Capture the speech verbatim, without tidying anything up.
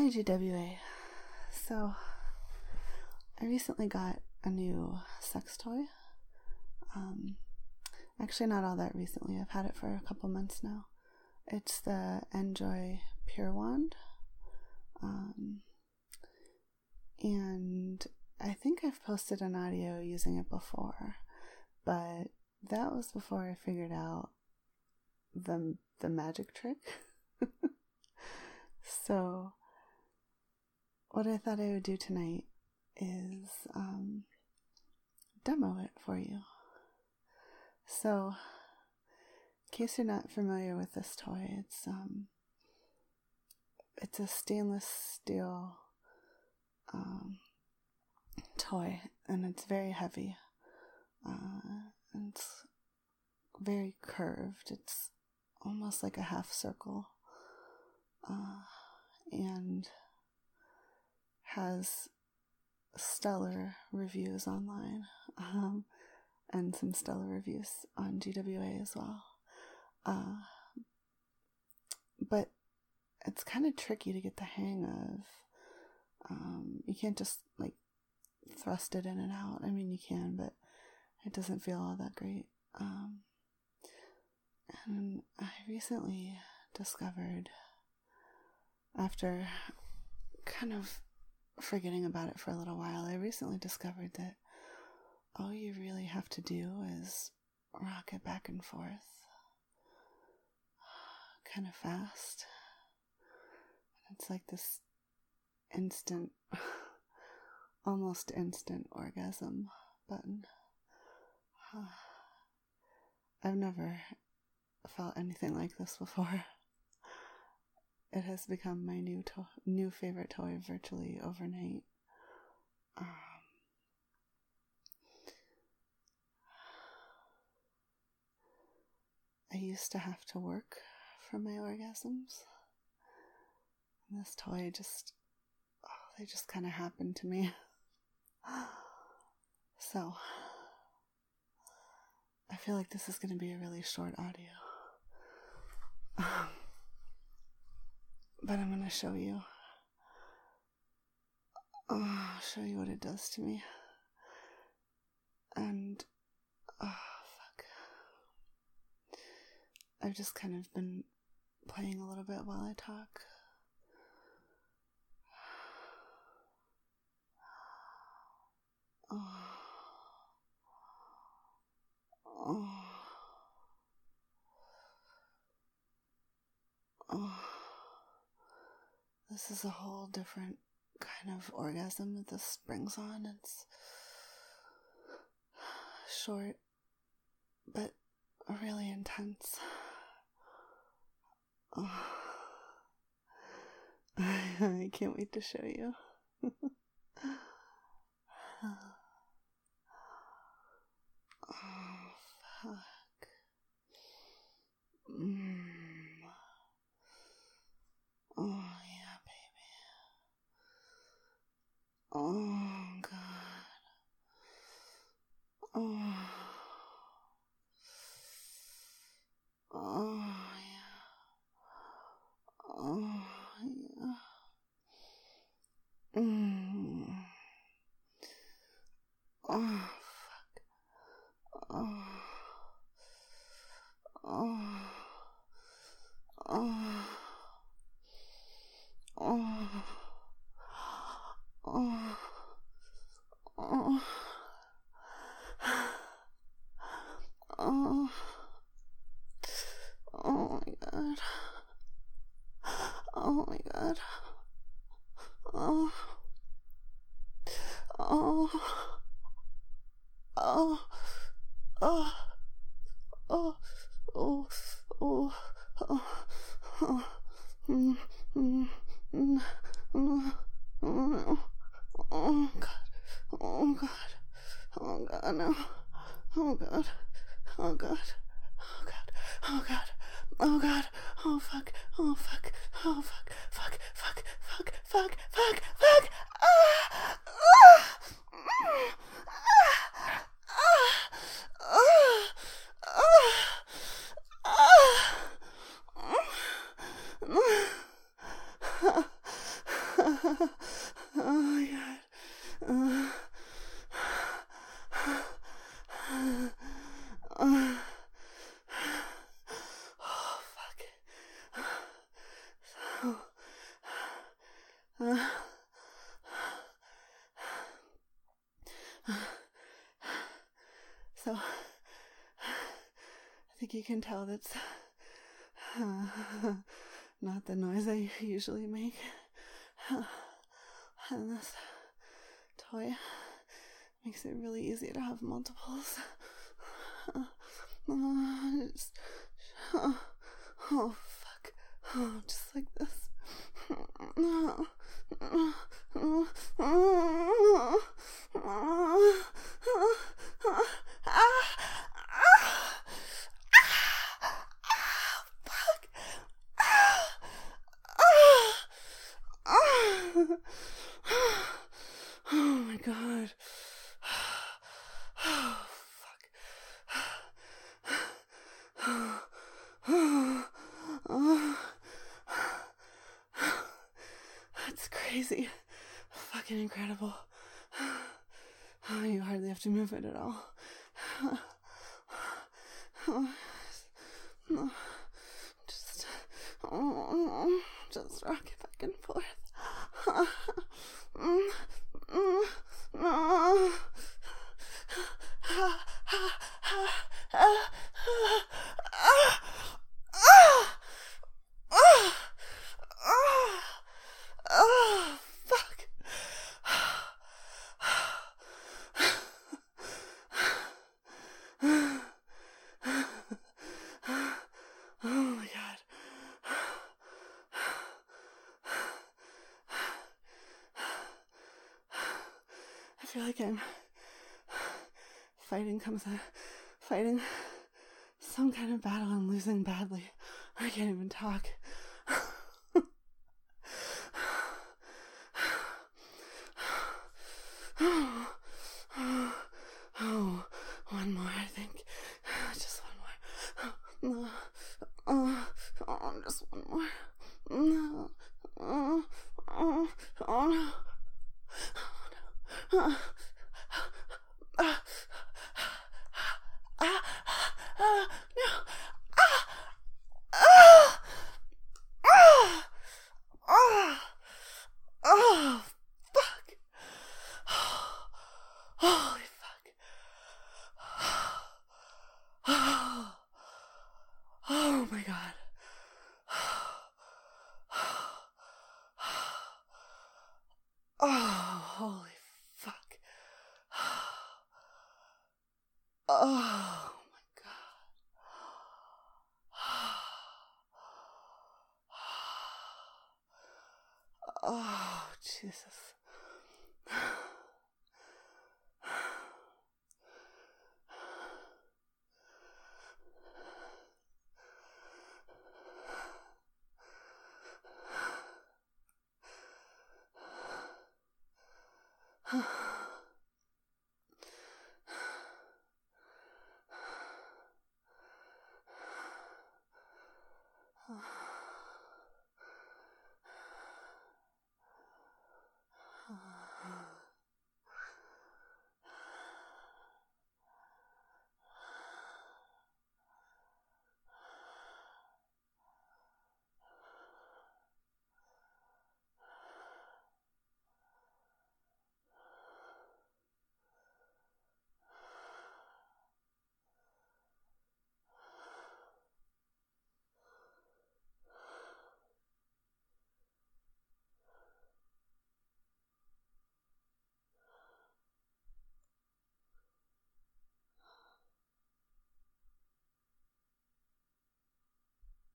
Hi, G W A. So, I recently got a new sex toy. Um, actually, not all that recently. I've had it for a couple months now. It's the Enjoy Pure Wand. Um, and I think I've posted an audio using it before, but that was before I figured out the the magic trick. So, what I thought I would do tonight is um, demo it for you. So, in case you're not familiar with this toy, it's um, it's a stainless steel um, toy, and it's very heavy. Uh, and it's very curved. It's almost like a half circle, uh, and has stellar reviews online, um, and some stellar reviews on G W A as well. Uh, but it's kind of tricky to get the hang of. Um, you can't just like thrust it in and out. I mean, you can, but it doesn't feel all that great. Um, and I recently discovered, after kind of forgetting about it for a little while, I recently discovered that all you really have to do is rock it back and forth kind of fast. It's like this instant, almost instant orgasm button. I've never felt anything like this before. It has become my new to- new favorite toy virtually overnight. Um, I used to have to work for my orgasms. And this toy just, oh, they just kind of happened to me. So, I feel like this is going to be a really short audio. Um, but I'm going to show you. Oh, I'll show you what it does to me. And, oh, fuck. I've just kind of been playing a little bit while I talk. Oh. Oh. Oh. This is a whole different kind of orgasm that this brings on. It's short, but really intense. Oh. I can't wait to show you. Oh, fuck. Mm. Oh, yeah, baby. Oh, God. Oh. Oh, yeah. Oh, yeah. Mm. Oh, fuck. Oh. Oh. Oh. Oh. Oh. Oh. Oh. Oh my God. Oh my God. Oh. Oh. Oh. Oh. Oh. Oh. Oh. Oh. Oh. Mm. Mm. Mm. Mm. Mm. Oh God. Oh God. Oh God, no. Oh God. Oh God. Oh God. Oh God. Oh God. Oh fuck. Oh fuck. Oh fuck. Fuck. Fuck. Fuck. Fuck. Fuck. Fuck. Ah! Ah! Mm. Ah! Ah! Ah! Ah! Ah! Oh my god. Uh, uh, oh, fuck. So, uh, so, I think you can tell that's uh, not the noise I usually make. And this toy makes it really easy to have multiples. Uh, just, uh, oh, fuck. Oh, just like this. Oh, oh my god. Oh, fuck. That's crazy. Fucking incredible. Oh, you hardly have to move it at all. Just, just rock it back and forth. Oh, fuck. Oh my god. I feel like I'm fighting comes a fighting some kind of battle and losing badly. I can't even talk. Oh, one more, I think. Just one more. Oh, oh, just one more. No. Oh, oh, oh no. Oh, no. Uh, uh, uh, no. Ah, ah, ah, ah, oh, fuck. Holy fuck. Oh, oh my god. Oh, holy fuck. Oh my god. Oh, Jesus.